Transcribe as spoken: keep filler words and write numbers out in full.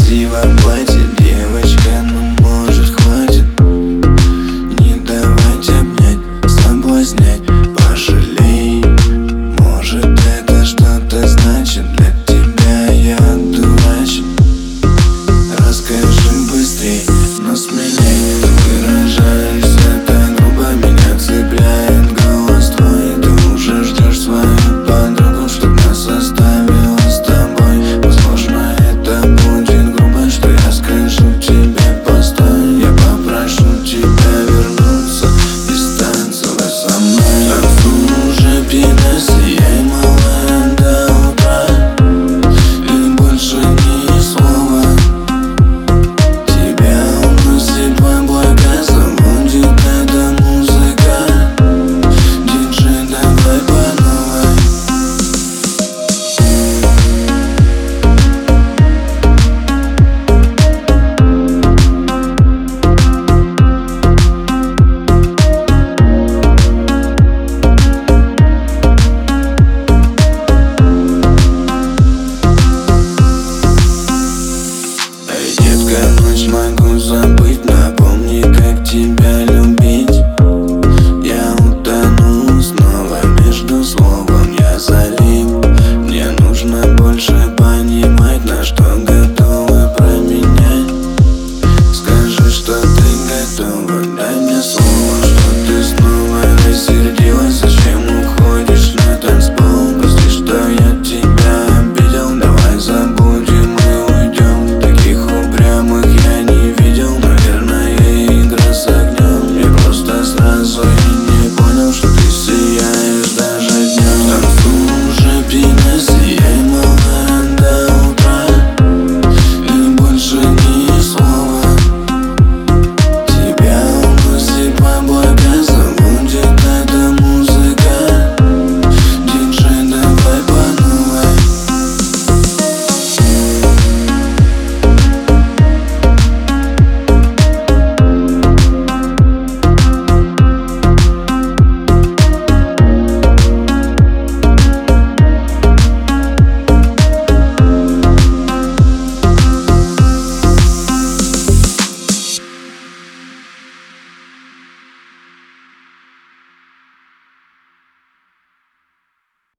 красивом платье, девочка, ну может хватит. Не давать обнять, соблазнять, пожалей. Может это что-то значит для тебя, я дурачен. Расскажи быстрей, но смелей. Выражаюсь это грубо, меня цепляет голос твой. Ты уже ждешь свою подругу, чтоб нас оставила с тобой. Возможно это будет грубо, что я скажу тебе постой. Я попрошу тебя вернуться и станцевать со мной. Танцуй уже, пина, сияй, малая, до утра. И больше ни слова. Тебя уносит в облака, заводит эта музыка. Диджей, давай по новой. Эй, детка, ночь могу забыть, напомни, как тебя любить.